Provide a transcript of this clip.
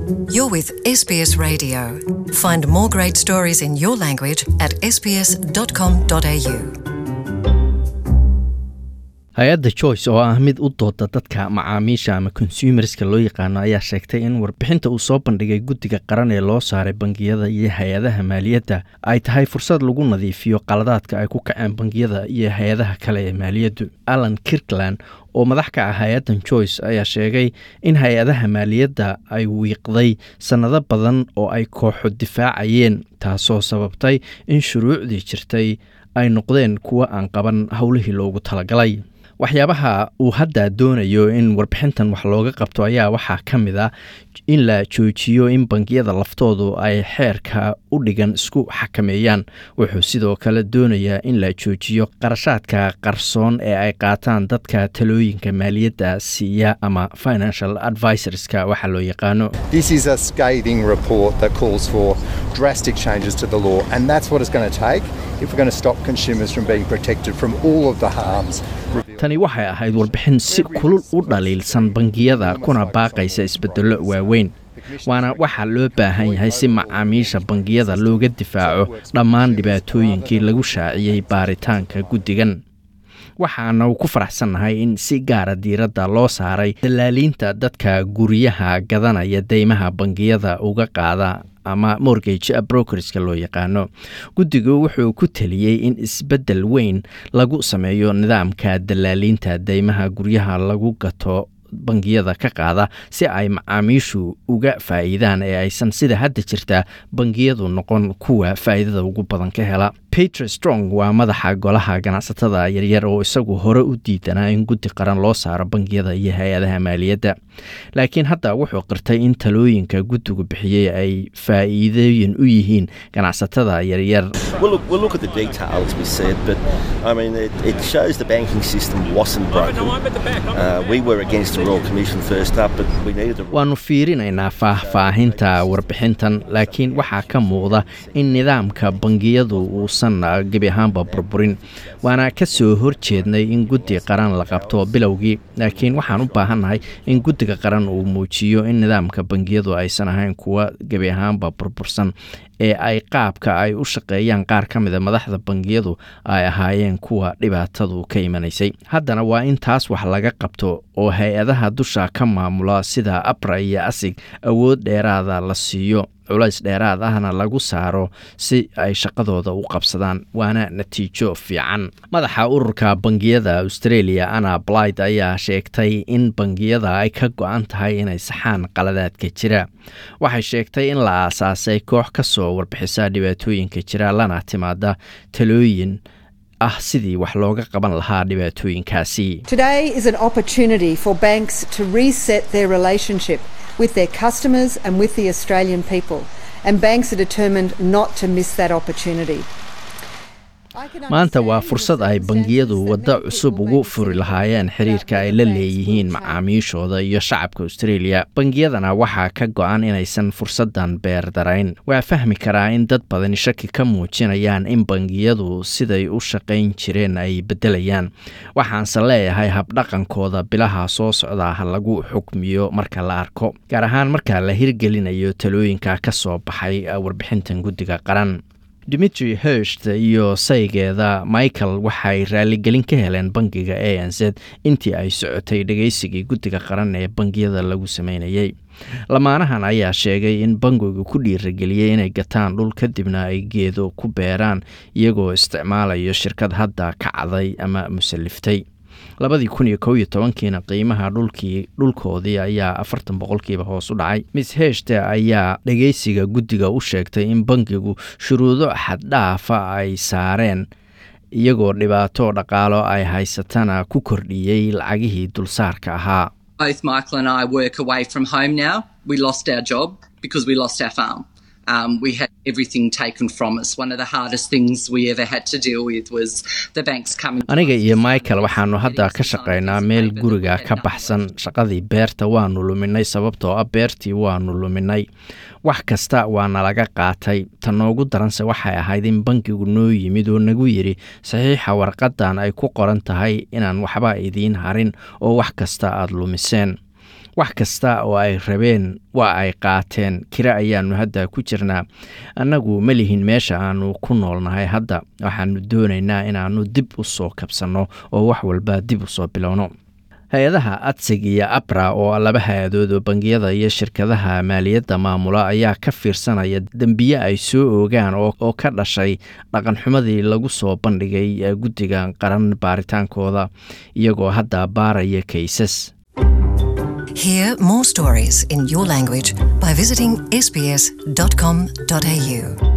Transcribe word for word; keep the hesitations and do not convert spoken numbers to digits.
You're with S B S Radio. Find more great stories in your language at s b s dot com dot a u. hay-adda Choice oo ah mid u dooda dadka macaamiisha ama consumerska loo yaqaano ayaa sheegtay in warbixinta uu soo bandhigay guddiga qaran ee loo saaray bangiyada iyo hay-adaha maaliyadda ay tahay fursad lagu nadiifiyo qaladaadka ay ku kaceen bangiyada iyo hay-adaha kale ee maaliyaddu. Alan Kirkland oo madax ka ah hay-addan Choice ayaa sheegay in hay-adaha maaliyadda ay wiiqday sanado badan oo ay kooxo difaacayeen, taasoo sababtay in shuruucdii jirtay ay noqdeen kuwa aan qaban howlihii loogu talagalay. waxyaabaha uu hadda doonayo in warbixintan wax looga qabto ayaa waxaa ka mid ah in la joojiyo in bangiyada laftoodu ay xeerka u dhigan isku xakameeyaan. wuxuu sidoo kale doonayaa in la joojiyo qarashaadka qarsoon ee ay qaataan dadka talooyinka maaliyadda siiya ama financial advisorska waxa loo yaqaano. This is a scathing report that calls for drastic changes to the law, and that's what it's going to take if we're going to stop consumers from being protected from all of the harms. Tani waxay ahayd warbixin si kulul u dhaliilsan bangiyada kuna baaqaysa isbeddello waaweyn, waana waxa loo baahan yahay si macaamiisha bangiyada looga difaaco dhammaan dhibaatooyinkii lagu shaaciyey baaritaanka guddigan. waxaana ku faraxsanahay in si gaara diiradda loo saaray dalaaliinta dadka guryaha gadanaya deymaha bangiyada uga qaada ama mortgage brokerska loo yaqaano. guddigu wuxuu ku taliyey in isbeddel weyn lagu sameeyo nidaamka dalaaliinta deymaha guryaha lagu gato bangiyada ka qaada si ay macaamiishu uga faa'iidaan ee aysan sida hadda jirta bangiyadu noqon kuwa faa'iidada ugu badan ka hela. Peter Strong waa madaxa golaha ganacsatada yaryar oo isagu hore u diidanaa in guddi qaran loo saaro bangiyada iyo hay-adaha maaliyadda, laakiin hadda wuxuu qirtay in talooyinka guddigu bixiyey ay faa'iidooyin u yihiin ganacsatada yaryar. We'll look, we'll look at the details, we said, but I mean, it, it shows the banking system wasn't broken. Uh, we were against the Royal Commission first up, but we needed the... waanu fiirinaynaa faahfaahinta warbixintan, laakiin waxaa ka muuqda in nidaamka bangiyadu uusan gebi ahaanba burburin. waana ka soo horjeednay in guddi qaran la qabto bilowgii, laakiin waxaan u baahannahay in guddiga qaran uu muujiyo in nidaamka bangiyadu aysan ahayn kuwa gebi ahaanba burbursan, ee ay qaabka ay u shaqeeyaan qaar ka mida madaxda bangiyadu ay ahaayeen kuwa dhibaatadu ka imanaysay. haddana waa in taas wax laga qabto oo hay-adaha dusha ka maamula sida APRA iyo ASIC awood dheeraada la siiyo, culays dheeraad ahna lagu saaro si ay shaqadooda u qabsadaan, waana natiijo fiican. madaxa ururka bangiyada Australia Anna Blythe ayaa sheegtay in bangiyada ay ka go'an tahay inay saxaan qaladaadka jira. waxay sheegtay in la aasaasay koox ka soo warbixisa dhibaatooyinka jira lana timaada talooyin ah sidii wax looga qaban lahaa dhibaatooyinkaasi. Today is an opportunity for banks to reset their relationship with their customers and with the Australian people, and banks are determined not to miss that opportunity. maanta waa fursad ay bangiyadu waddo cusub ugu furi lahaayeen xiriirka ay la leeyihiin macaamiishooda iyo shacabka Australia. bangiyadana waxaa ka go'an inaysan fursadan beer darayn. waa fahmi karaa in dad badan shaki ka muujinayaan in bangiyadu siday u shaqayn jireen ay bedelayaan. waxaanse leeyahay habdhaqankooda bilaha soo socda ha lagu xukmiyo marka la arko, gaar ahaan marka la hirgelinayo talooyinka ka soo baxay warbixintan guddiga qaran. Dimitri Hirst iyo saygeeda Michael waxay raaligelin ka heleen bangiga A N Z intii ay socotay dhageysigii guddiga qaran ee bangiyada lagu sameynayay. lamaanahan ayaa sheegay in bangigu ku dhiirigeliyay inay gataan dhul kadibna ay geedo ku beeraan iyagoo isticmaalayo shirkad hadda kacday ama musalliftay. labadii kun iyo kow iyo tobankiina qiimaha dhulkii dhulkoodii ayaa afartan boqolkiiba hoos u dhacay. Miss Hirst ayaa dhageysiga guddiga u sheegtay in bangigu shuruudo xad dhaafa ay saareen iyagoo dhibaato dhaqaalo ay haysatana ku kordhiyey lacagihii dulsaarka ahaa. Both Michael and I work away from home now. We lost our job because we lost our farm. Um, we had everything taken from us. One of the hardest things we ever had to deal with was the banks coming. Aniga iyo Michael waxaanu hadda ka shaqeynaa meel guriga ka baxsan. Shaqadii beerta waanu luminay sababtoo ah beertii waanu luminay. wax kasta waa nalaga qaatay. Tan noogu daranse waxay ahayd in bankigu noo yimid oo nagu yiri saxiixa warqadan ay ku qoran tahay inaan waxba idiin harin oo wax kasta aad lumiseen. wax kasta oo ay rabeen waa ay qaateen. Kira ayaanu hadda ku jirnaa. Annagu ma lihin meesha aanu ku noolnahay hadda. Waxaanu doonaynaa inaanu dib u soo kabsano oo wax walba dib u soo bilowno. Hay-adaha Adsig iyo Abra oo laba hay-adood oo bangiyada iyo shirkadaha maaliyadda maamula ayaa ka fiirsanaya dambiye ay soo oogaan oo ka dhashay dhaqanxumadii lagu soo bandhigay guddiga qaran baaritaankooda iyagoo hadda baaraya cases. Hear more stories in your language by visiting s b s dot com dot a u.